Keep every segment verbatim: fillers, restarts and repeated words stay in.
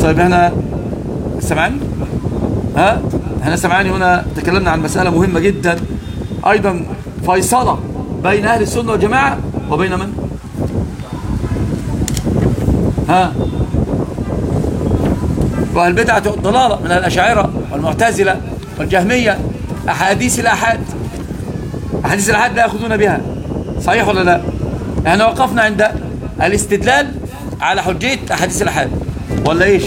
طيب احنا سمعاني؟ ها؟ احنا سمعاني هنا تكلمنا عن مسألة مهمة جدا ايضا فيصلة بين اهل السنة والجماعة وبين من؟ ها؟ والبدعة الضلالة من الأشاعرة والمعتزلة والجهمية. أحاديث الآحاد، أحاديث الآحاد لا يأخذون بها، صحيح ولا لا؟ احنا وقفنا عند الاستدلال على حجية أحاديث الآحاد ولا إيش؟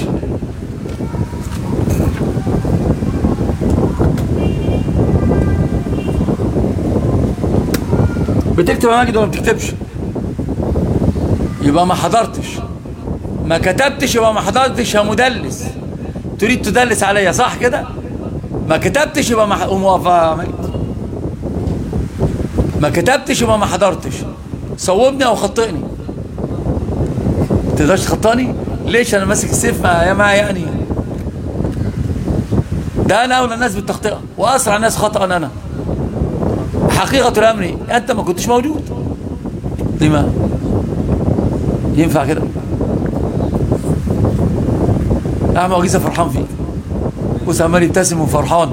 بتكتب يا ماجد ولا ما بتكتبش؟ يبقى ما حضرتش. ما كتبتش يبقى ما حضرتش يا مدلس. تريد تدلس عليا صح كده؟ ما كتبتش يبقى ما موافقة. ما كتبتش يبقى ما حضرتش. صوبني او خطئني. تقدرش تخطئني؟ ليش انا ماسك السيف مع يا ما يعني؟ ده انا اولى الناس بالتخطئه واسرع الناس خطأ انا. حقيقة الامر انت ما كنتش موجود. لما؟ ينفع كده؟ احمد وجيزة فرحان فيك. بص عمال يبتسم وفرحان.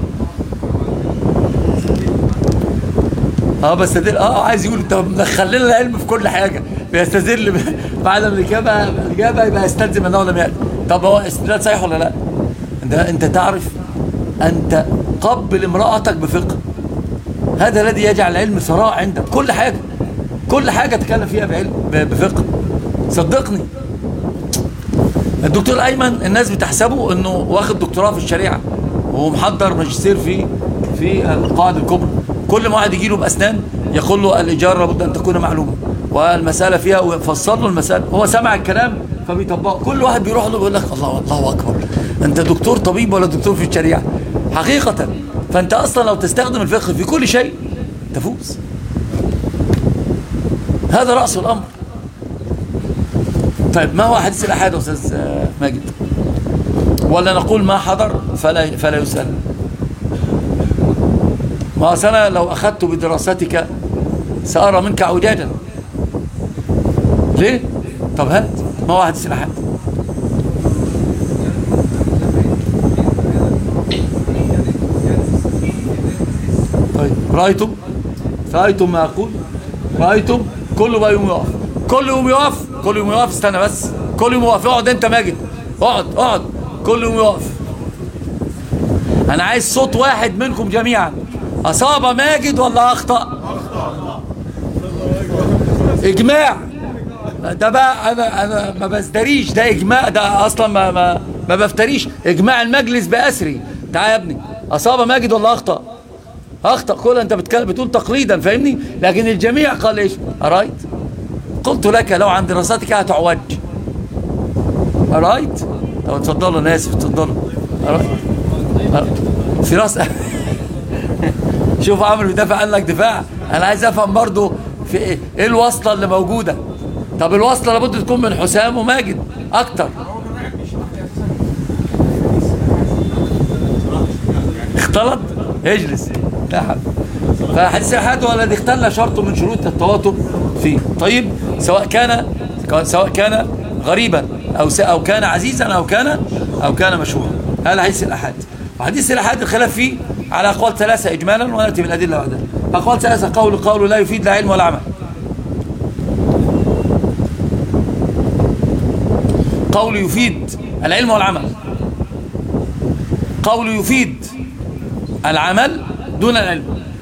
اه بستدل اه عايز يقول انت مدخل لنا العلم في كل حاجه، بيستدل بعدم الاجابه الاجابه يبقى يستلزم انه لم يأتي. طب هو استدلال صحيح ولا لا؟ انت انت تعرف انت قبل امرأتك بفقه. هذا الذي يجعل العلم ثراء عندك. كل حاجه كل حاجه تتكلم فيها بعلم بفقه. صدقني. الدكتور ايمن الناس بتحسبه انه واخد دكتوراه في الشريعه وهو محضر ماجستير في في القواعد الكبرى. كل ما واحد يجي له باسنان يقول له الاجاره لابد ان تكون معلومه والمساله فيها، ويفسر له المساله. هو سمع الكلام فبيطبقه. كل واحد بيروح له بيقول لك الله الله اكبر، انت دكتور طبيب ولا دكتور في الشريعه حقيقه. فانت اصلا لو تستخدم الفقه في كل شيء تفوز. هذا راس الامر. طيب ما هو حديث الآحاد يا أستاذ ماجد؟ ولا نقول ما حضر فلا, فلا يسأل؟ ما أنا لو أخذت بدراستك سأرى منك عجاجا. ليه؟ طب هات ما هو حديث الآحاد؟ طيب رأيتم؟ رأيتم ما أقول؟ رأيتم؟ كله بقى يوم يقف، كل يوم يقف، كل يوم يقف. استنى بس، كل يوم يقف. اقعد انت ماجد، اقعد اقعد. كل يوم يقف. انا عايز صوت واحد منكم جميعا. اصاب ماجد ولا اخطأ؟ اجماع. ده بقى انا انا ما بستريش، ده اجماع، ده اصلا ما ما ما بفتريش. اجماع المجلس باسري. تعال يا ابني، اصاب ماجد ولا اخطأ؟ اخطأ. كل انت بتكلم بتقول تقليدا، فاهمني؟ لكن الجميع قال ايش؟ ارايت؟ قلت لك لو عن دراستك هتعوج. ارايت؟ طب اتفضلوا، انا اسف، اتفضلوا. ارايت؟ في راس شوف عمرو بيدافع عنك دفاع. انا عايز افهم برضو في ايه ايه الوصله اللي موجوده. طب الوصله لابد تكون من حسام وماجد اكتر. اختلط؟ اجلس. لا حد. فحديث الآحاد هو الذي اختل شرط من شروط التواتر فيه. طيب سواء كان سواء كان غريبا او او كان عزيزا او كان او كان مشهورا. هذا حديث الآحاد. وحديث الآحاد الخلاف فيه على اقوال ثلاثه اجمالا، وناتي بالادله بعدها. اقوال ثلاثه: قول قول لا يفيد لا علم ولا عمل. قول يفيد العلم والعمل. قول يفيد العمل دون العلم.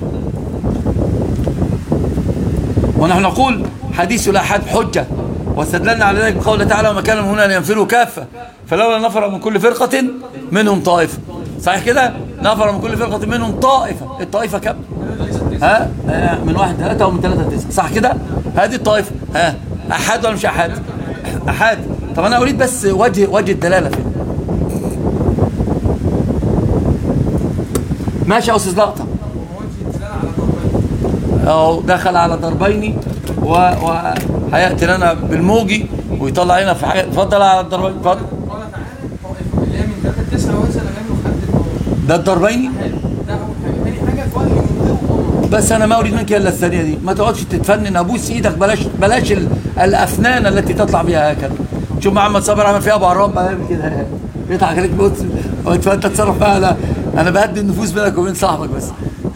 ونحن نقول حديث الآحاد حجة، واستدللنا على ذلك بقوله تعالى: وما كان هنا لينفروا كافة فلولا نفر من كل فرقة منهم طائفة. صحيح كده؟ نفر من كل فرقة منهم طائفة. الطائفة كم؟ ها؟ من واحد ثلاثة ومن ثلاثة تسعة. صح كده؟ هذه الطائفة. ها؟ أحاد ولا مش أحاد؟ أحاد. طب أنا أريد بس وجه وجه الدلالة فيه. ماشي يا أستاذ لقطة. أو دخل على ضربين وهيأتي لنا بالموجي ويطلع لنا في حاجة. اتفضل على الضربين. اتفضل. ده الضربين. بس انا ما اريد منك الا الثانيه دي. ما تقعدش تتفنن. ابوس ايدك. بلاش بلاش الافنان التي تطلع بها هكذا. شوف محمد صابر عمل فيها ابو عرام بقى كده. يضحك عليك بقول فانت تتصرف بقى. انا انا بهدي النفوس بينك وبين صاحبك بس.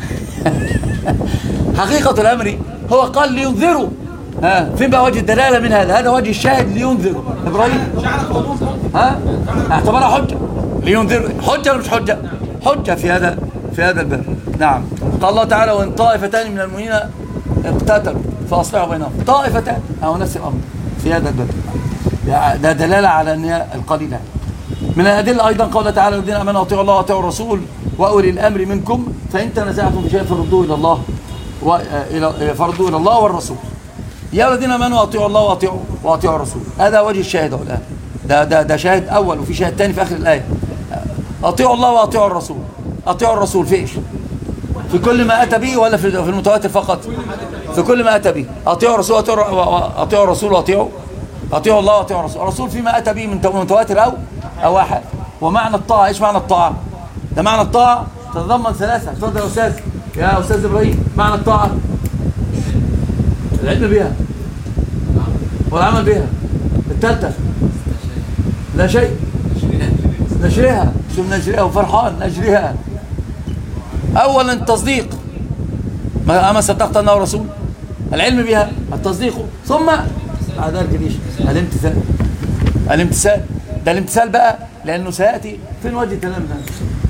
حقيقة الامر هو قال لينذروا. ها فين بقى وجه الدلاله من هذا؟ هذا وجه الشاهد لينذروا. ابراهيم ها اعتبرها حجه لينذروا، حجه ولا مش حجه؟ حجه في هذا في هذا الباب. نعم. قال الله تعالى وان طائفتان من المؤمنين اقتتلوا فاصلحوا بينهم. طائفتان او نفس الامر في هذا الباب. ده دلاله على ان هي القليله. من الادله ايضا قال تعالى الذين امنوا اطيعوا الله واطيعوا الرسول واولي الامر منكم فان تنازعتم في شيء فردوه الى الله والى فردوه الى الله والرسول. يا الذين امنوا اطيعوا الله واطيعوا واطيعوا الرسول. هذا وجه الشاهد الان. ده ده ده شاهد اول وفي شاهد ثاني في اخر الايه. اطيعوا الله واطيعوا الرسول. اطيعوا الرسول في ايش؟ في كل ما اتى به ولا في المتواتر فقط؟ في كل ما اتى به. اطيعوا الرسول اطيعوا الرسول واطيعوا اطيعوا الله واطيعوا الرسول. الرسول فيما اتى به من متواتر او او احد. ومعنى الطاعه ايش معنى الطاعه؟ ده معنى الطاعه تتضمن ثلاثه. اتفضل يا استاذ يا استاذ ابراهيم. معنى الطاعه العلم بها والعمل بها. الثالثه لا شيء نشرها. شو نشرها وفرحان نجريها. اولا التصديق اما صدقت انه رسول. العلم بها التصديق ثم بعد ذلك ليش الامتثال. الامتثال ده الامتثال بقى لانه سياتي فين وجه الكلام ده.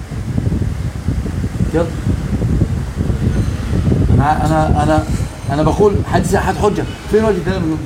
يلا انا انا انا انا بقول حديث احد حجه. فين وجه الكلام ده؟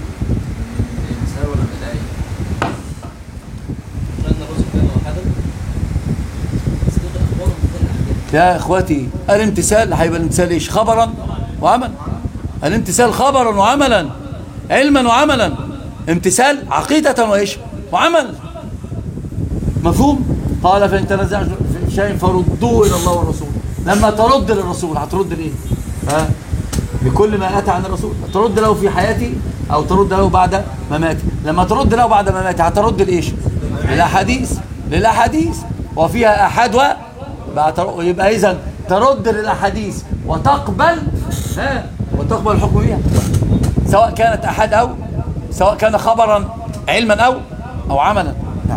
يا اخواتي الامتثال هيبقى الامتثال ايش؟ خبرا وعملا. الامتثال خبرا وعملا علما وعملا. امتثال عقيدة وايش؟ وعمل. مفهوم؟ قال فان تنازعتم في شيء فردوه الى الله والرسول. لما ترد للرسول هترد لايه؟ ها؟ لكل ما اتى عن الرسول. ترد له في حياتي او ترد له بعد مماتي. لما ترد له بعد مماتي هترد لايش؟ للاحاديث. للاحاديث وفيها احاد و يبقى اذا ترد للاحاديث وتقبل ها وتقبل الحكم بها سواء كانت احاد او سواء كان خبرا علما او او عملا. نعم.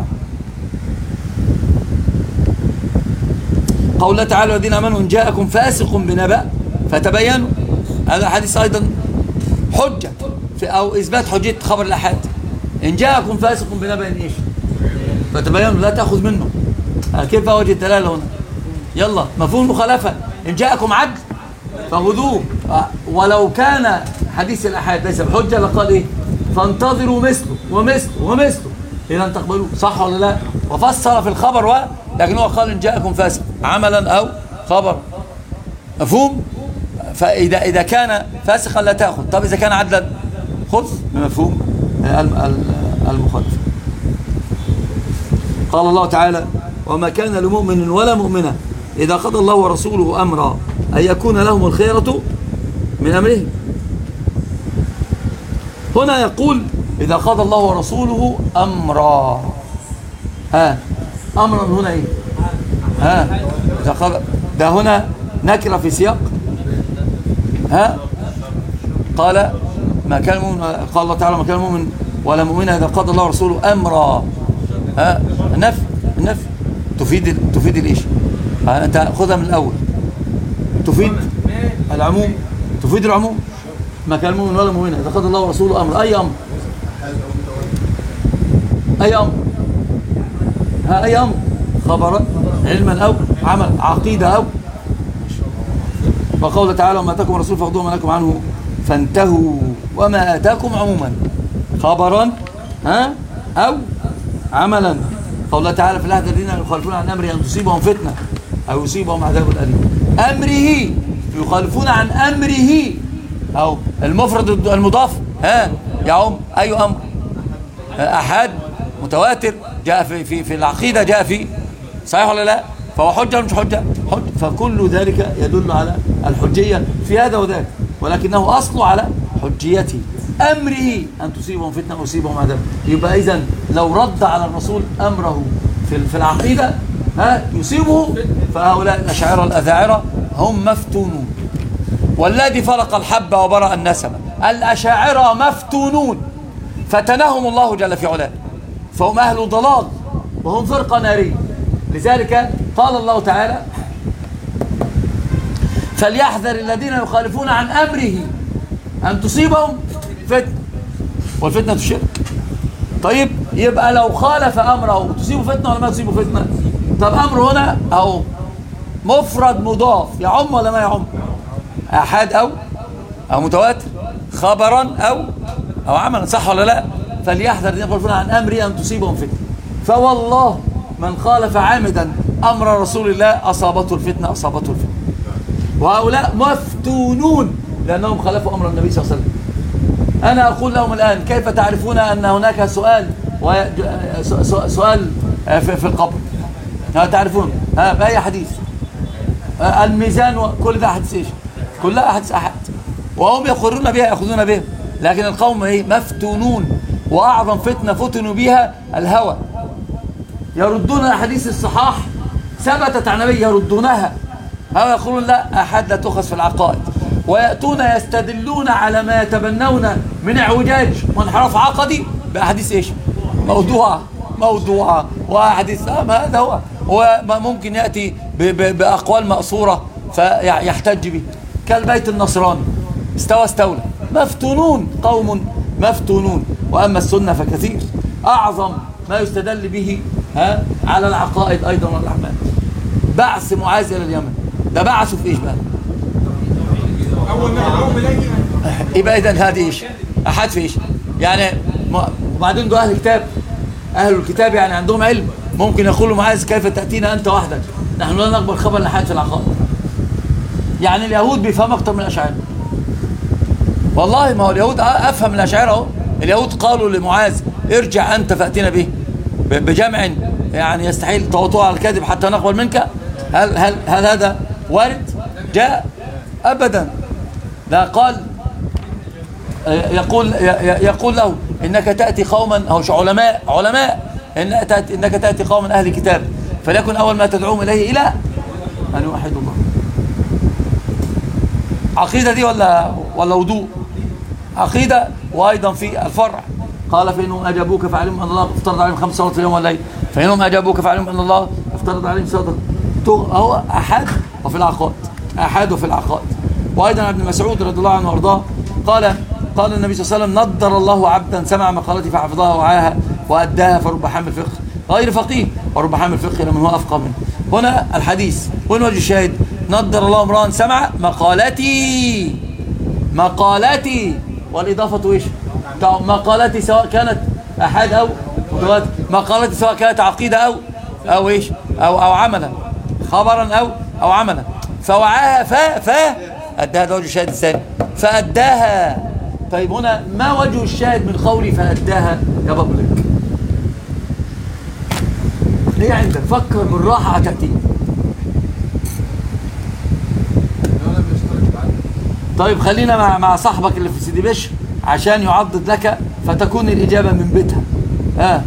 قول الله تعالى الذين امنوا ان جاءكم فاسق بنبأ فتبينوا. هذا الحديث ايضا حجه في او اثبات حجيه خبر الاحاد. ان جاءكم فاسق بنبأ ايش؟ فتبينوا لا تاخذ منه. كيف وجه الدلاله هنا؟ يلا مفهوم المخالفه. ان جاءكم عدل فخذوه. ولو كان حديث الاحاد ليس بحجه لقال ايه؟ فانتظروا مثله ومثله ومثله الى ان تقبلوه. صح ولا لا؟ وفسر في الخبر و لكن هو قال ان جاءكم فاسق عملا او خبر. مفهوم؟ فاذا اذا كان فاسقا لا تاخذ. طب اذا كان عدلا خذ بمفهوم المخالفه. قال الله تعالى وما كان لمؤمن ولا مؤمنة إذا قضى الله ورسوله أمرا أن يكون لهم الخيرة من أمرهم. هنا يقول إذا قضى الله ورسوله أمرا. ها أمرا هنا إيه؟ ها إذا قضى ده هنا نكرة في سياق. ها قال ما كان مؤمن. قال الله تعالى ما كان مؤمن ولا مؤمنة إذا قضى الله ورسوله أمرا. ها النفي النفي تفيد تفيد الايش؟ انت خذها من الاول. تفيد العموم تفيد العموم. ما كان مؤمن ولا مؤمنة اذا قضى الله ورسوله امر. اي امر؟ اي امر؟ ها اي امر؟ خبرا علما او عمل عقيده او. وقال تعالى وما اتاكم الرسول فخذوه وما نهاكم عنه فانتهوا. وما اتاكم عموما خبرا ها او عملا. قال الله تعالى في العهد الذين يخالفون عن امره ان تصيبهم فتنه او يصيبهم عذاب اليم. امره يخالفون عن امره او المفرد المضاف ها يعم اي امر. احاد متواتر جاء في في في العقيده جاء في صحيح ولا لا؟ فهو حجه مش حجه؟ حجه. فكل ذلك يدل على الحجيه في هذا وذاك ولكنه اصله على حجيته. امره ان تصيبهم فتنه او يصيبهم عذاب. يبقى اذا لو رد على الرسول امره في في العقيده ها يصيبه فهؤلاء الاشاعره الاذاعره هم مفتونون. والذي فرق الحب وبرأ النسمه الاشاعره مفتونون فتنهم الله جل في علاه فهم اهل ضلال وهم فرقة نارية. لذلك قال الله تعالى فليحذر الذين يخالفون عن أمره أن تصيبهم فتنة، والفتنة الشرك. طيب يبقى لو خالف أمره تصيبه فتنة ولا ما تصيبه فتنة؟ طب أمره هنا أو مفرد مضاف يعم ولا ما يعم؟ أحد أو أو متواتر، خبرا أو أو عملا، صح ولا لا؟ فليحذر الذين يخالفون عن أمره أن تصيبهم فتنة. فوالله من خالف عامدا أمر رسول الله أصابته الفتنة أصابته الفتنة. وهؤلاء مفتونون لأنهم خالفوا أمر النبي صلى الله عليه وسلم. أنا أقول لهم الآن كيف تعرفون أن هناك سؤال سؤال في القبر؟ تعرفون بأي حديث؟ الميزان وكل ده حديث إيش؟ كلها حديث أحد، وهم يقرون بها يأخذون بها. لكن القوم إيه؟ مفتونون، وأعظم فتنة فتنوا بها الهوى. يردون الحديث الصحاح ثبتت عن النبي يردونها، أو يقولون لا أحد لا تؤخذ في العقائد، ويأتون يستدلون على ما يتبنون من اعوجاج وانحراف عقدي بأحاديث إيش؟ موضوعة موضوعة وأحاديث آه ما هذا هو. وممكن يأتي بأقوال مأثورة فيحتج به كالبيت النصراني استوى استولى. مفتونون، قوم مفتونون. وأما السنة فكثير، أعظم ما يستدل به ها على العقائد أيضا والأعمال. بعث معاذ إلى اليمن، ده بعثوا في إيش بقى؟ أول ما يدعوهم إليه يبقى إذن هذه إيش؟ أحد في إيش؟ يعني وبعدين دول أهل الكتاب، أهل الكتاب يعني عندهم علم، ممكن يقولوا معاذ كيف تأتينا أنت وحدك، نحن لا نقبل خبر لحد في العقائد. يعني اليهود بيفهموا أكتر من الأشاعرة. والله ما هو اليهود أفهم من الأشاعرة أهو. اليهود قالوا لمعاذ ارجع أنت فأتينا به بجمع يعني يستحيل توطؤ على الكذب حتى نقبل منك. هل هل هل هذا وارد؟ جاء أبدا. لا، قال يقول يقول له إنك تأتي قوما أو علماء علماء إنك تأتي قوما أهل كتاب فليكن أول ما تدعوهم إليه إلى أن يوحدوا الله. عقيدة دي ولا ولا وضوء؟ عقيدة. وأيضا في الفرع قال فإنهم أجابوك فعلموا أن الله افترض عليهم خمس صلوات في اليوم والليل، فإنهم أجابوك فعلموا أن الله افترض عليهم صدق. هو أحد وفي العقائد، أحد وفي العقائد. وأيضا ابن مسعود رضي الله عنه وارضاه قال قال النبي صلى الله عليه وسلم نضر الله عبدا سمع مقالتي فحفظها وعاها وأداها فرب حامل فقه غير فقيه ورب حامل فقه لمن هو أفقه منه. هنا الحديث وين وجه الشاهد؟ نضر الله امرأ سمع مقالتي مقالتي والإضافة إيش؟ مقالتي سواء كانت أحد أو متواتر، مقالتي سواء كانت عقيدة أو أو إيش أو أو عملا، خبرا أو أو عملا. فوعاها ف ف أداها، ده وجه الشاهد الثاني، فأداها. طيب هنا ما وجه الشاهد من قولي فأداها يا بابلك؟ ليه عندك؟ فكر بالراحة هتأتي. طيب خلينا مع مع صاحبك اللي في سيدي بشر عشان يعضد لك فتكون الإجابة من بيتها. آه.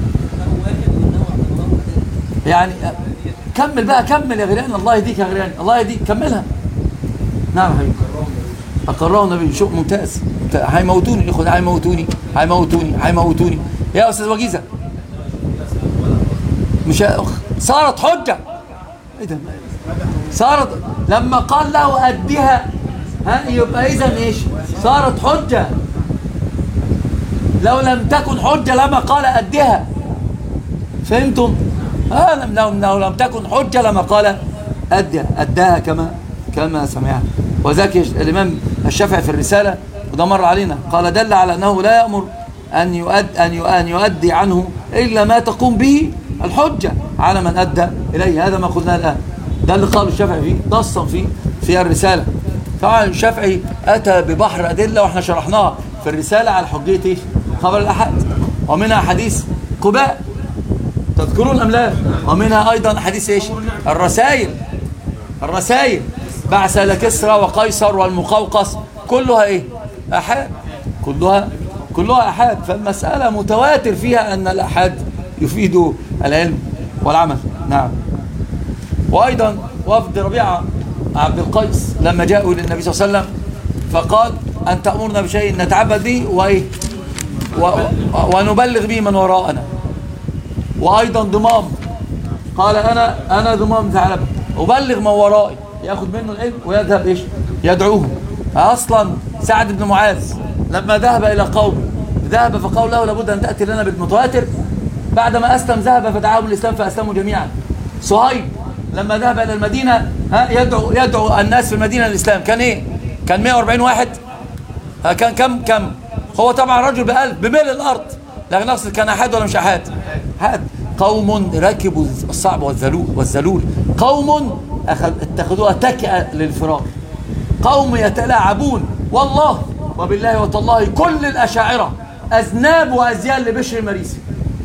يعني كمل بقى، كمل يا غريان، الله يهديك يا غريان، الله يهديك، كملها. نعم حبيبي. أقره النبي، شو ممتاز. هيموتوني اخوان، هيموتوني هيموتوني هيموتوني يا أستاذ وجيزة. مش صارت حجة. ايه ده؟ صارت لما قال له أديها، ها يبقى إذن إيش؟ صارت حجة. لو لم تكن حجة لما قال أديها. فهمتم؟ آه لو, لو لم تكن حجة لما قال أديها، أداها كما كما سمعها. وذاك الإمام الشافعي في الرسالة وده مر علينا قال دل على أنه لا يأمر أن يؤد أن يؤدي عنه إلا ما تقوم به الحجة على من أدى إليه. هذا ما قلناه الآن، ده اللي قاله الشافعي فيه، نصا فيه في الرسالة. طبعا الشافعي أتى ببحر أدلة وإحنا شرحناها في الرسالة على حجية خبر الأحد، ومنها حديث قباء تذكرون أم لا؟ ومنها أيضا حديث إيش؟ الرسائل الرسائل بعث لكسرى وقيصر والمقوقس، كلها إيه؟ أحاد، كلها كلها أحاد. فالمسألة متواتر فيها أن الأحاد يفيد العلم والعمل. نعم. وأيضا وفد ربيعة عبد القيس لما جاءوا للنبي صلى الله عليه وسلم فقال أن تأمرنا بشيء نتعبد به وإيه؟ ونبلغ به من وراءنا. وأيضا ضمام، قال أنا أنا ضمام ثعلبة أبلغ من ورائي، يأخذ منه العلم ويذهب إيش يدعوهم. أصلا سعد بن معاذ لما ذهب إلى قوم ذهب فقال له لابد أن تأتي لنا بالمتواتر، بعدما أسلم ذهب فدعاهم الإسلام فأسلموا جميعا. صهيب لما ذهب إلى المدينة ها يدعو يدعو الناس في المدينة الإسلام، كان إيه؟ كان مئة وأربعين واحد، كان كم كم هو طبعا رجل بألف بملء الأرض، لكن أقصد كان أحد ولا مش أحد؟ أحد. قوم ركبوا الصعب والذلول والذلول، قوم اتخذوها تكئة للفرار، قوم يتلاعبون. والله وبالله وتالله كل الأشاعرة أذناب وأزيال لبشر المريسي،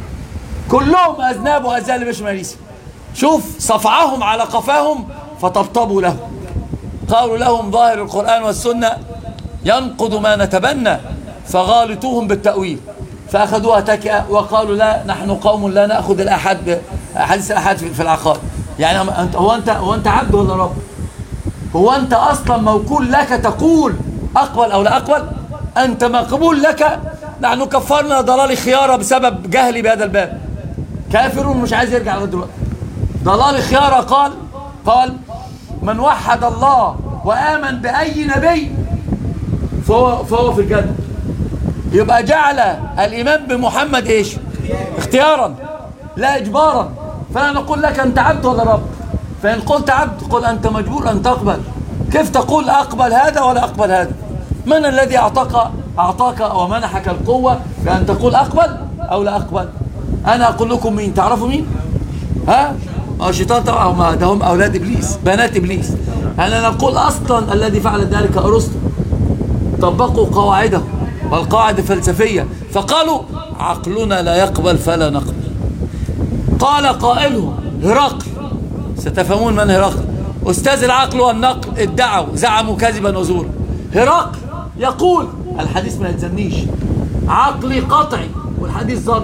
كلهم أذناب وأزيال لبشر المريسي. شوف صفعهم على قفاهم فطبطبوا له، قالوا لهم ظاهر القرآن والسنة ينقض ما نتبنى فغالطوهم بالتأويل، فأخذوها تكئة وقالوا لا نحن قوم لا نأخذ الأحد حديث الأحد في العقائد. يعني هو أنت هو أنت عبد ولا رب؟ هو أنت أصلا موكول لك تقول أقبل أو لا أقبل؟ أنت مقبول لك. نحن كفرنا ضلال خيارة بسبب جهلي بهذا الباب، كافرون مش عايز يرجع لغاية دلوقتي. ضلال خيارة قال قال من وحد الله وآمن بأي نبي فهو, فهو في الجنة. يبقى جعل الإيمان بمحمد إيش؟ اختيارا لا إجبارا. فلا نقول لك أنت عبد ولا رب، فإن قلت عبد قل أنت مجبور أن تقبل. كيف تقول أقبل هذا ولا أقبل هذا؟ من الذي أعطاك أعطاك ومنحك القوة بأن تقول أقبل أو لا أقبل؟ أنا أقول لكم مين؟ تعرفوا مين؟ ها؟ الشيطان طبعا، ده هم أولاد إبليس بنات إبليس. أنا نقول أصلا الذي فعل ذلك أرسطو، طبقوا قواعده والقواعد الفلسفية فقالوا عقلنا لا يقبل فلا نقبل. قال قائلهم هرقل، ستفهمون من هرقل، أستاذ العقل والنقل، ادعوا زعموا كذبا وزورا. هرقل يقول الحديث ما يلزمنيش، عقلي قطعي والحديث ظني.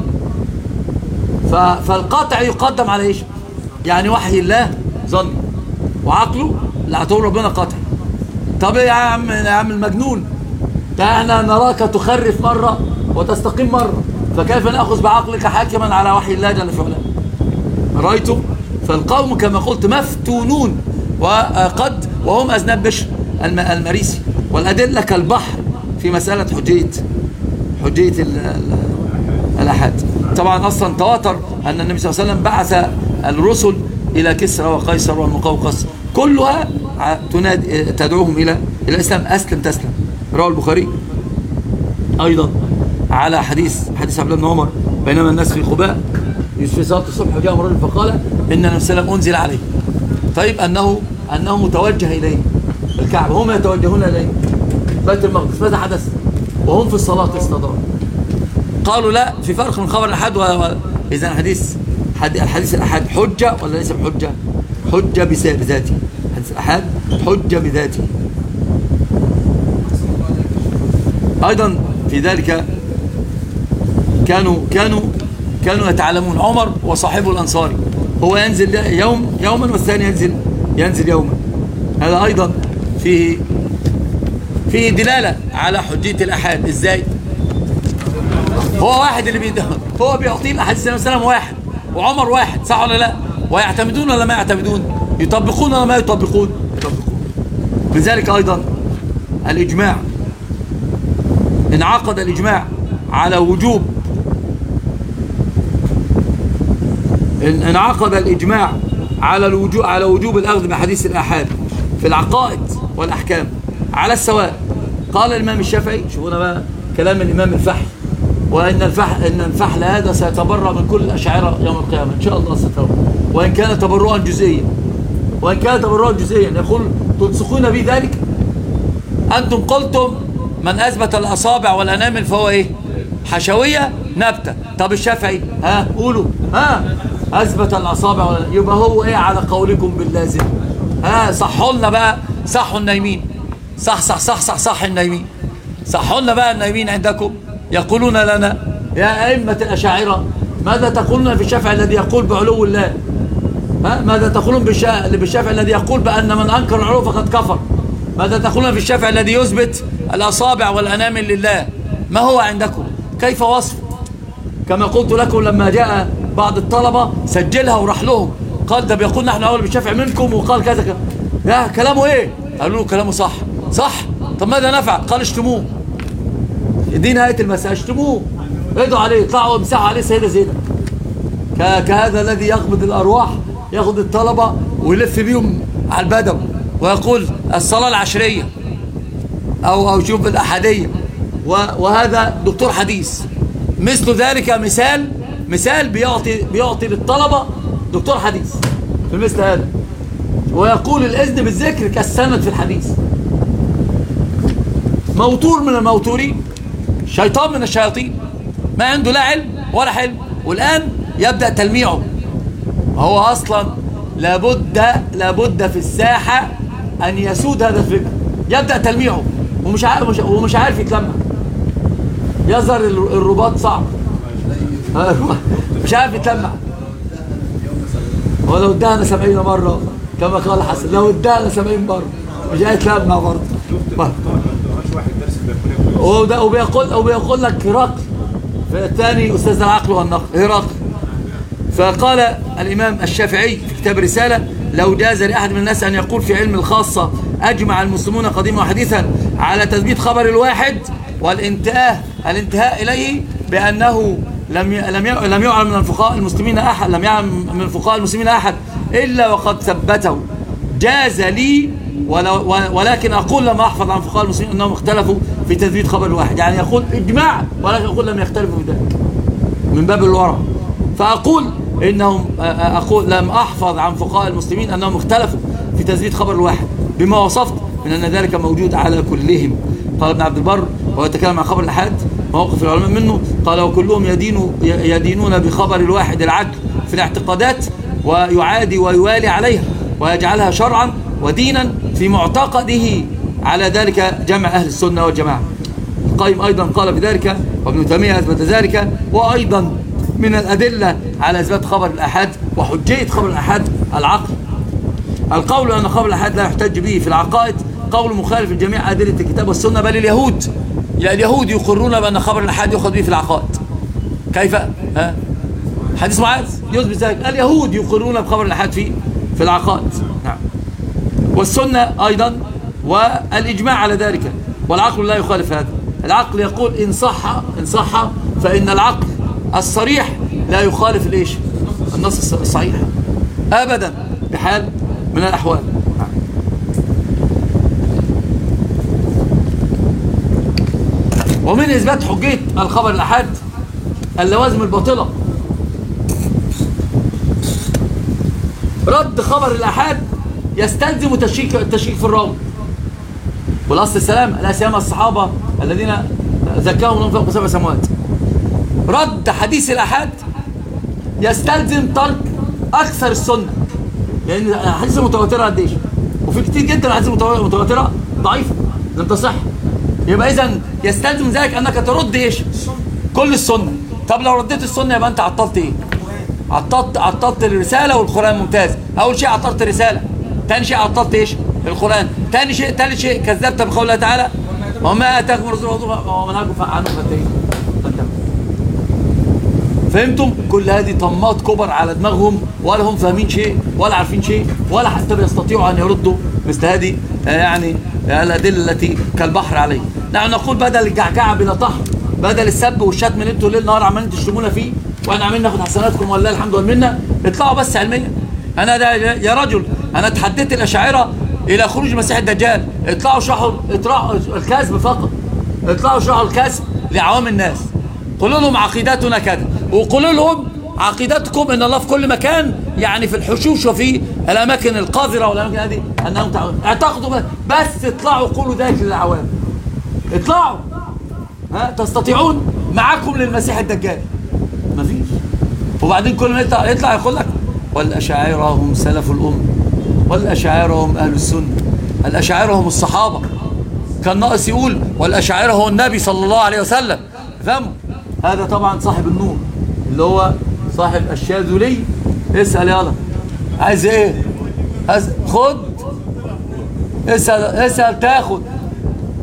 فالقطع يقدم على ايش؟ يعني وحي الله ظني، وعقله اللي عطوه ربنا قطعي. طب يا عم يا عم المجنون، ده احنا نراك تخرف مرة وتستقيم مرة، فكيف نأخذ بعقلك حاكما على وحي الله جل في علاه؟ رأيتم؟ فالقوم كما قلت مفتونون، وقد وهم أذناب بشر المريسي، والأدلة كالبحر في مسألة حجية حجية الأحد. طبعا أصلا تواتر أن النبي صلى الله عليه وسلم بعث الرسل إلى كسرى وقيصر والمقوقس، كلها تنادي تدعوهم إلى الإسلام، أسلم تسلم. رواه البخاري أيضا على حديث حديث عبد الله بن عمر بينما الناس في قباء في صلاة الصبح وجاء رجل فقال إن النبي صلى الله عليه وسلم أنزل عليه. طيب أنه أنه متوجه إليه الكعبة، هم يتوجهون إليه بيت المقدس، ماذا حدث؟ وهم في الصلاة استداروا. قالوا لا، في فرق من خبر الأحد و... إذا الحديث الحديث الأحد حجة ولا ليس بحجة؟ حجة بذاته، حديث الأحد حجة بذاته. أيضا في ذلك كانوا كانوا كانوا يتعلمون. عمر وصاحبه الأنصاري، هو ينزل يوم يوما والثاني ينزل ينزل يوما. هذا أيضا فيه فيه دلالة على حجية الأحاد. إزاي؟ هو واحد اللي بيده، هو بيعطيه الأحاديث النبي صلى الله عليه وسلم واحد، وعمر واحد، صح ولا لا؟ ويعتمدون ولا ما يعتمدون؟ يطبقون ولا ما يطبقون؟ يطبقون. لذلك أيضا الإجماع، انعقد الإجماع على وجوب انعقد الإجماع على الوجوب على وجوب الأخذ بحديث الآحاد في العقائد والأحكام على السواء. قال الإمام الشافعي، شوفونا بقى كلام الإمام الفحل، وإن الفحل إن الفحل هذا سيتبرأ من كل الأشاعرة يوم القيامة إن شاء الله سترى، وإن كان تبرؤا جزئيا وإن كان تبرؤا جزئيا يقول تنسخون به ذلك. أنتم قلتم من أثبت الأصابع والأنامل فهو إيه؟ حشوية نبتة. طب الشافعي ها قولوا ها أثبت الأصابع والأنامل، يبقى هو إيه على قولكم باللازم؟ ها صحوا لنا بقى، صحوا النايمين، صح صح صح صح صح النايمين، صحوا لنا بقى النايمين عندكم. يقولون لنا يا أئمة الأشاعرة ماذا تقولون في الشافعي الذي يقول بعلو الله؟ ها ماذا تقولون بالشافعي الذي يقول بأن من أنكر العلو فقد كفر؟ ماذا تقولون في الشافعي الذي يثبت الأصابع والأنامل لله؟ ما هو عندكم؟ كيف وصفه؟ كما قلت لكم لما جاء بعض الطلبة سجلها وراح لهم قال ده بيقول نحن أول بالشافعي منكم وقال كذا كذا. لا كلامه إيه؟ قالوا له كلامه صح. صح؟ طب ماذا نفع؟ قال اشتموه. دي نهاية المسألة، اشتموه، ادعوا عليه، اطلعوا امسحوا عليه سيدة زينب. كهذا الذي يقبض الأرواح، ياخد الطلبة ويلف بيهم على البدو ويقول الصلاة العشرية أو أو شوف الأحدية، وهذا دكتور حديث. مثل ذلك مثال مثال بيعطي بيعطي للطلبة دكتور حديث في مثل هذا، ويقول الإذن بالذكر كالسند في الحديث. موتور من الموتورين، شيطان من الشياطين، ما عنده لا علم ولا حلم، والآن يبدأ تلميعه. هو أصلا لابد لابد في الساحة أن يسود هذا الفكر، يبدأ تلميعه ومش عارف ومش عارف يتلمع. يظهر الرباط صعب، مش عارف يتلمع. ولو ادانا سبعين مرة كما قال حسن، لو ادانا سبعين مرة مش هيتلمع برضه. وبيقول وبيقول لك هرقل الثاني أستاذ العقل والنقل هرقل، فقال الإمام الشافعي في كتاب رسالة: لو جاز لأحد من الناس أن يقول في علم الخاصة أجمع المسلمون قديما وحديثا على تثبيت خبر الواحد والانتهاء الانتهاء إليه بأنه لم لم لم يعلم من الفقهاء المسلمين أحد لم يعلم من الفقهاء المسلمين أحد إلا وقد ثبته، جاز لي ولكن أقول لما أحفظ عن فقهاء المسلمين أنهم اختلفوا في تثبيت خبر الواحد، يعني يقول إجماع ولكن أقول لم يختلفوا في ذلك من باب الورع. فأقول إنهم أقول لم أحفظ عن فقهاء المسلمين أنهم اختلفوا في تثبيت خبر الواحد بما وصفت من أن ذلك موجود على كلهم. قال ابن عبد البر وهو يتكلم عن خبر الأحاد مواقف العلماء منه، قال وكلهم يدين يدينون بخبر الواحد العدل في الاعتقادات ويعادي ويوالي عليها ويجعلها شرعا ودينا في معتقده، على ذلك جمع أهل السنة والجماعة. القيم أيضا قال بذلك، وابن تيمية أثبت ذلك. وأيضا من الأدلة على إثبات خبر الأحاد وحجية خبر الأحاد العقل. القول أن خبر الأحاد لا يحتج به في العقائد قول مخالف لجميع أدلة الكتاب والسنة، بل اليهود يعني اليهود يقرون بأن خبر الأحاد يؤخذ به في العقائد. كيف؟ ها؟ حديث معاذ يثبت ذلك. اليهود يقرون بخبر الأحاد في في العقائد، نعم، والسنة أيضا، والإجماع على ذلك، والعقل لا يخالف هذا. العقل يقول إن صح إن صح فإن العقل الصريح لا يخالف الإيش؟ النص الصحيح أبدا بحال من الأحوال. ومن إثبات حجية الخبر الأحاد اللوازم الباطلة، رد خبر الأحاد يستلزم تشكيك التشكيك في الراوي، والأصل السلام لا سيما الصحابة الذين زكاهم الله فوق سبع سماوات. رد حديث الأحاد يستلزم ترك أكثر السنة، لأن يعني الحديث المتواترة قد إيش؟ وفي كتير جدا الحديث المتواترة ضعيفة لم تصح. يبقى إذن يستلزم ذلك أنك ترد إيش؟ كل السنة. طب لو رديت السنة يبقى أنت عطلت إيه؟ عطلت عطلت الرسالة والقرآن. ممتاز. أول شيء عطلت الرسالة، ثاني شيء عطلت إيش؟ القرآن، ثاني شيء ثالث شيء كذبت بقول الله تعالى وما آتاكم الرسول ومنهاكم عنه فانتهوا. فهمتم؟ كل هذه طمات كبر على دماغهم، ولا هم فاهمين شيء ولا عارفين شيء ولا حتى بيستطيعوا أن يردوا مثل هذه يعني الأدلة التي كالبحر عليه. نحن نقول بدل الجعجعة بلا طحن، بدل السب والشتم اللي انتوا ليل نهار عمالين تشتمونا فيه واحنا عمالين ناخد حسناتكم والله الحمد والمنه، اطلعوا بس علميا. انا ده يا رجل انا تحديت الاشاعره الى خروج المسيح الدجال، اطلعوا اشرحوا اطلعوا الكذب فقط، اطلعوا اشرحوا الكذب لعوام الناس، قولوا لهم عقيدتنا كذا، وقولوا لهم عقيدتكم ان الله في كل مكان، يعني في الحشوش وفي الاماكن القذره والاماكن هذه انهم اعتقدوا، بس اطلعوا قولوا ذلك للعوام، اطلعوا ها تستطيعون معكم للمسيح الدجال. مفيش. وبعدين كل ما يطلع, يطلع يقول لك والأشاعرة هم سلف الأمة، والأشاعرة هم أهل السنة، الأشاعرة هم الصحابة. كان ناقص يقول والأشاعرة هو النبي صلى الله عليه وسلم. فهموا؟ هذا طبعا صاحب النور اللي هو صاحب الشاذلي. اسأل يلا عايز ايه؟ خد اسأل اسأل تاخد.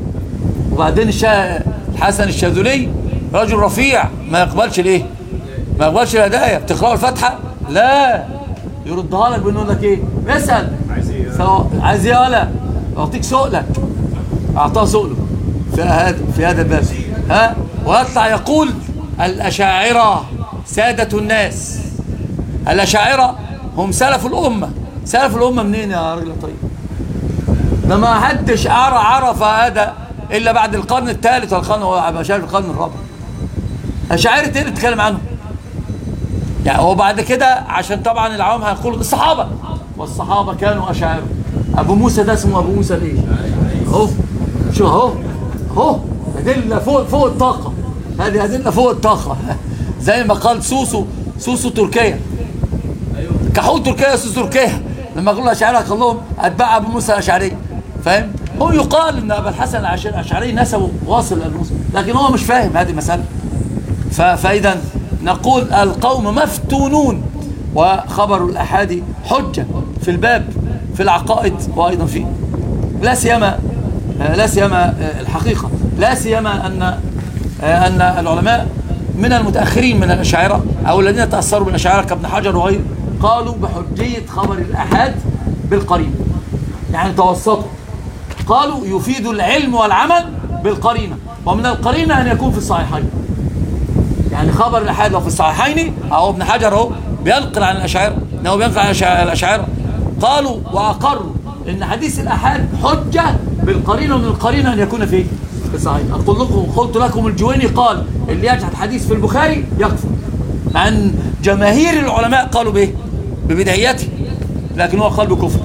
وبعدين الحسن الشاذلي رجل رفيع ما يقبلش الايه؟ ما يقبلش الهدايا. بتقرأوا الفاتحة؟ لا، يردها لك بانه لك ايه؟ اسأل عايز ايه؟ عايز ايه؟ ولا اعطيك سؤلك، اعطاه سؤله في هذا في هذا الباب. ها، ويطلع يقول الأشاعرة سادة الناس. الأشاعرة هم سلف الأمة. سلف الأمة منين يا راجل طيب؟ ده ما حدش عرف هذا إلا بعد القرن الثالث والقرن ومشارف القرن الرابع. أشاعرة إيه اللي بتتكلم عنه؟ يعني وبعد كده عشان طبعا العوام هيقولوا الصحابة، والصحابة كانوا أشاعرة. أبو موسى ده اسمه أبو موسى ليه؟ أهو شو أهو أهو أدلة فوق فوق الطاقة. هذه أدلة فوق الطاقة. زي ما قال سوسو سوسو تركيا، كحول تركيا، سوسو تركيا، لما قالوا الأشاعرة قال لهم أتباع أبو موسى الأشعري. فاهم؟ هو يقال ان ابا الحسن الاشعري نسبه واصل للموسى، لكن هو مش فاهم هذه المساله. فاذا نقول القوم مفتونون، وخبر الاحادي حجه في الباب في العقائد وايضا في لا سيما لا سيما الحقيقه لا سيما ان ان العلماء من المتاخرين من الاشاعره او الذين تاثروا بالاشاعره كابن حجر وغيره قالوا بحجيه خبر الاحاد بالقرينه، يعني توسطوا قالوا يفيد العلم والعمل بالقرينة، ومن القرينة أن يكون في الصحيحين. يعني خبر الأحاد لو في الصحيحين، أو ابن حجر هو بينقل عن الأشاعرة أنه بينقل عن الأشاعرة قالوا وأقروا أن حديث الأحاد حجة بالقرينة، ومن القرينة أن يكون في الصحيح. أقول لكم قلت لكم الجويني قال اللي يجحد حديث في البخاري يكفر، عن جماهير العلماء قالوا به ببدعيته، لكن هو قال بكفر.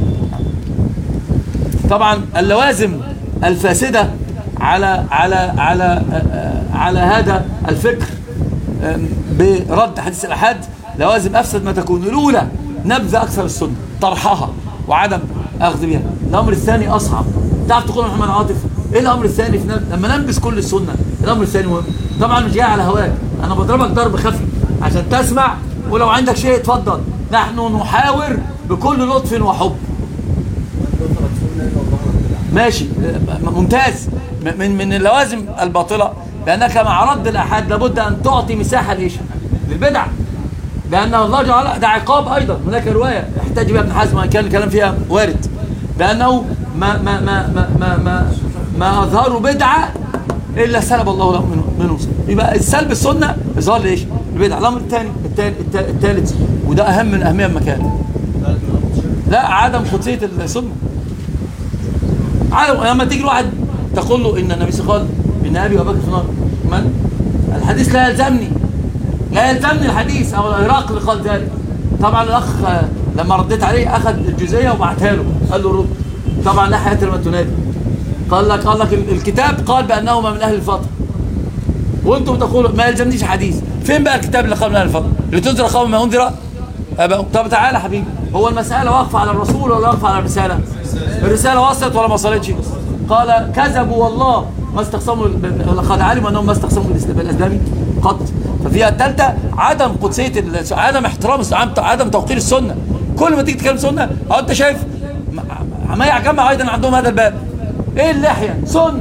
طبعا اللوازم الفاسدة على على على على هذا الفكر برد حديث الأحاد لوازم أفسد ما تكون. الأولى نبذ أكثر السنة، طرحها وعدم أخذ بها. الأمر الثاني أصعب. تعرف تقول محمد عاطف إيه الأمر الثاني في لما ننبذ كل السنة؟ الأمر الثاني مهم. طبعا مش جاي على هواك، أنا بضربك ضرب خفي عشان تسمع، ولو عندك شيء اتفضل. نحن نحاور بكل لطف وحب. ماشي ممتاز. من من اللوازم الباطلة بأنك مع رد الأحاد لابد أن تعطي مساحة ليش؟ للبدع، لأن الله جعل ده عقاب أيضا. هناك رواية احتاج بها ابن حزم وإن كان الكلام فيها وارد، بأنه ما ما ما ما ما ما, ما أظهروا بدعة إلا سلب الله له منه. يبقى السلب السنة إظهار ليش؟ البدع. الأمر الثاني الثالث وده أهم من أهمية المكان، لا عدم قدسية السنة. لما تيجي واحد تقول له ان النبي صلى الله عليه وسلم قال ان ابي وابكر في النار، من الحديث لا يلزمني لا يلزمني الحديث، او العراقي قال ذلك. طبعا الاخ لما رديت عليه اخذ الجزئيه وبعتها له، قال له رد. طبعا لا حياه لمن تنادي. قال لك قال لك الكتاب قال بانهما من اهل الفضل، وانتم تقولوا ما يلزمنيش حديث. فين بقى الكتاب اللي قال من اهل الفضل؟ لتنذر قوم ما انذر اباهم. طب تعالى حبيبي، هو المساله واقفه على الرسول ولا واقفه على الرساله؟ الرساله وصلت ولا ما وصلتش؟ قال كذبوا والله ما استقسموا، لقد علموا انهم ما استقسموا بالاسلام قط. ففيها الثالثه عدم قدسيه، عدم احترام، عدم توقير السنه. كل ما تيجي تتكلم سنه او انت شايف ما يعجبنا ايضا عندهم هذا الباب. ايه اللحيه؟ سنه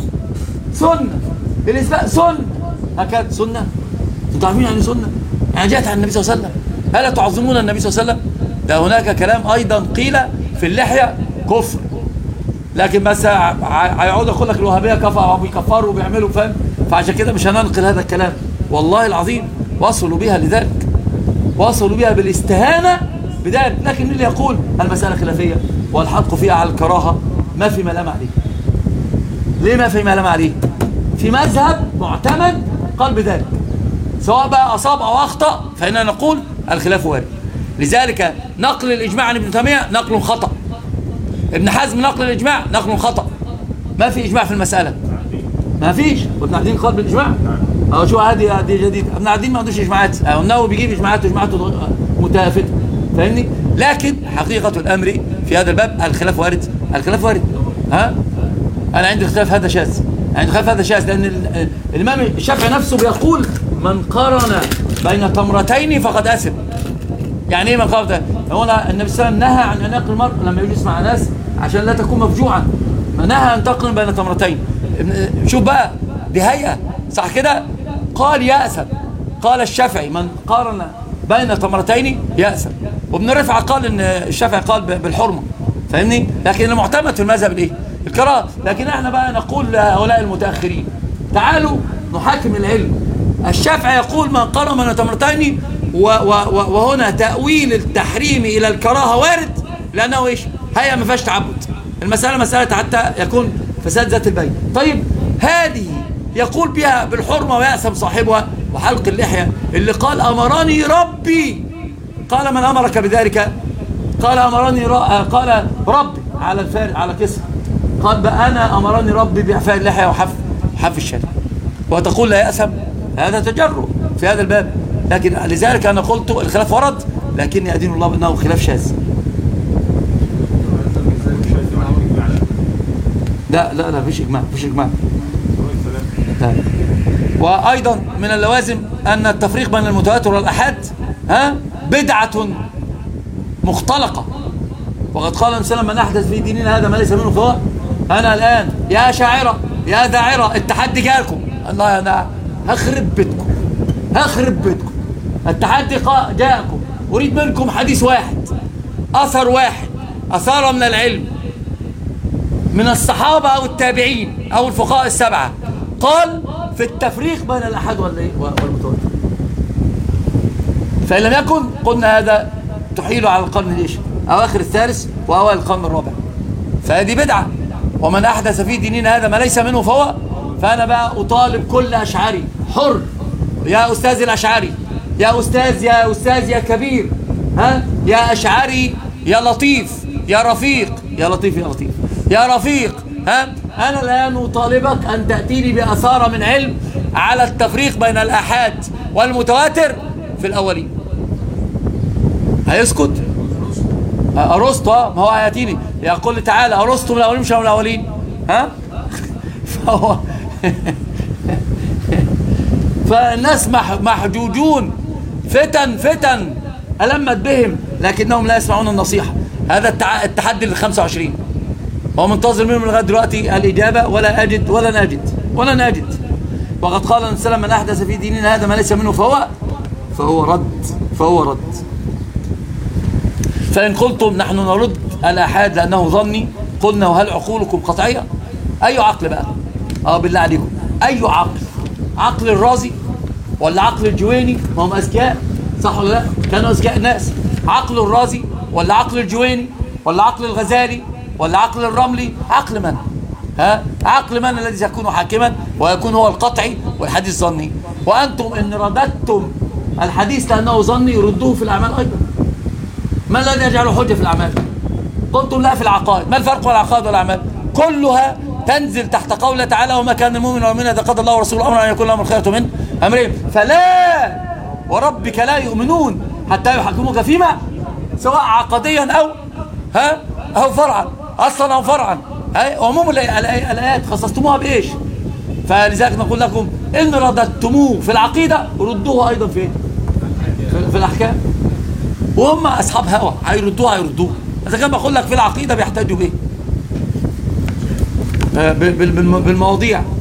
سنه الاسلام سنه هكذا سنه. انتوا عارفين يعني سنه؟ يعني جاءت عن النبي صلى الله عليه وسلم. هل تعظمون النبي صلى الله عليه وسلم؟ ده هناك كلام ايضا قيل في اللحيه كفر، لكن بس هيقعدوا يقول لك الوهابيه كفروا وبيكفروا وبيعملوا، فاهم؟ فعشان كده مش هننقل هذا الكلام. والله العظيم وصلوا بها لذلك، وصلوا بها بالاستهانه بذلك. لكن اللي يقول المساله خلافيه والحق فيها على الكراهه ما في ملام عليه. ليه ما في ملام عليه؟ في مذهب معتمد قال بذلك، سواء بقى اصاب او اخطا فإننا نقول الخلاف وارد. لذلك نقل الاجماع عن ابن تيميه نقل خطأ، ابن حزم نقل الاجماع نقل خطأ. ما في اجماع في المساله، ما فيش. وابن عدين قال بالاجماع. اه شو هذه هذه جديده. ابن عدين ما عندوش اجماعات، اه النووي بيجيب اجماعات واجماعات متهافته، فاهمني؟ لكن حقيقه الامر في هذا الباب الخلاف وارد، الخلاف وارد. ها انا عندي اختلاف هذا شاذ، عندي خلاف هذا شاذ، لان الامام الشافعي نفسه بيقول من قارن بين تمرتين فقد اثم. يعني ايه من قارن؟ هنا النبي صلى الله عليه وسلم نهى عن ان يقل المرء لما يجلس مع ناس عشان لا تكون مفجوعا، نهى ان تقرن بين تمرتين. شوف بقى دي هيئه صح كده، قال يأثم قال الشافعي من قارن بين تمرتين يأثم، وابن رفعة قال ان الشافعي قال بالحرمة، فاهمني؟ لكن المعتمد في المذهب الايه؟ الكراهة. لكن احنا بقى نقول لهؤلاء المتأخرين تعالوا نحاكم العلم. الشافعي يقول من قارن بين تمرتين، وهنا تأويل التحريم الى الكراهة وارد، لانه ايش؟ هي ما فيهاش تعبد، المسألة مسألة حتى يكون فساد ذات البين. طيب هذه يقول بها بالحرمة ويأثم صاحبها، وحلق اللحية اللي قال أمرني ربي، قال من أمرك بذلك؟ قال أمرني ر... قال ربي على الفارق على كسر، قال بقى أنا أمرني ربي بإعفاء اللحية وحف حف الشارع، وتقول لا يأثم؟ هذا تجرؤ في هذا الباب. لكن لذلك أنا قلت الخلاف ورد، لكني أدين الله بأنه خلاف شاذ. لا لا لا فيش إجماع، فيش إجماع. وأيضا من اللوازم أن التفريق بين المتواتر والأحاد ها بدعة مختلقة، وقد قال النبي صلى الله عليه وسلم من أحدث في ديننا هذا ما ليس منه فهو. أنا الآن يا شاعرة يا داعرة التحدي جاءكم، الله أنا هخرب بيتكم، هخرب بيتكم. التحدي جاءكم، أريد منكم حديث واحد، أثر واحد أثار من العلم من الصحابة أو التابعين أو الفقهاء السبعة قال في التفريق بين الأحاد والمتواتر. فإن لم يكن قلنا هذا تحيل على القرن ليش أواخر الثالث وأوائل القرن الرابع، فهذه بدعة. ومن أحدث في ديننا هذا ما ليس منه فهو. فأنا بقى أطالب كل أشعري حر، يا أستاذ الأشعري، يا أستاذ يا أستاذ يا كبير، ها يا أشعري يا لطيف يا رفيق، يا لطيف يا لطيف يا رفيق، ها أنا الآن أطالبك أن تأتيني بأثار من علم على التفريق بين الآحاد والمتواتر في الأولين. هيسكت؟ أرسطو ما هو هيأتيني يقول لي تعالى أرسطو من الأولين مش من الأولين، ها فهو فالناس محجوجون فتن فتن ألمت بهم لكنهم لا يسمعون النصيحة. هذا التحدي للخمسة وعشرين، هو منتظر منهم لغاية دلوقتي الإجابة، ولا أجد ولا نجد ولا نجد. وقد قال النبي صلى الله عليه وسلم من أحدث في ديننا هذا ما ليس منه فهو فهو رد فهو رد. فإن قلتم نحن نرد الآحاد لأنه ظني، قلنا وهل عقولكم قطعية؟ أي عقل بقى؟ اه بالله عليكم أي عقل؟ عقل الرازي ولا عقل الجويني؟ ما هم أذكياء صح ولا لا؟ كانوا أذكياء الناس. عقل الرازي ولا عقل الجويني ولا عقل الغزالي ولا عقل الرملي؟ عقل من؟ ها؟ عقل من الذي سيكون حاكما ويكون هو القطعي والحديث ظني؟ وأنتم إن رددتم الحديث لأنه ظني يردوه في الأعمال أيضا. ما الذي يجعله حجة في الأعمال؟ قلتم لا في العقائد. ما الفرق بين العقائد والأعمال؟ كلها تنزل تحت قوله تعالى وما كان المؤمن والمؤمنة إذا قضى الله ورسوله أمرا أن يكون لهم الخيرة من أمرهم. فلا وربك لا يؤمنون حتى يحكموك فيما سواء عقديا أو ها أو فرعا، أصلا أو فرعا. عموم الآيات خصصتموها بإيش؟ فلذلك نقول لكم إن رددتموه في العقيدة ردوه أيضا في في, في الأحكام. وهم أصحاب هوى هيردوها هيردوها. إذا كان بقول لك في العقيدة بيحتاجوا بإيه؟ بالمواضيع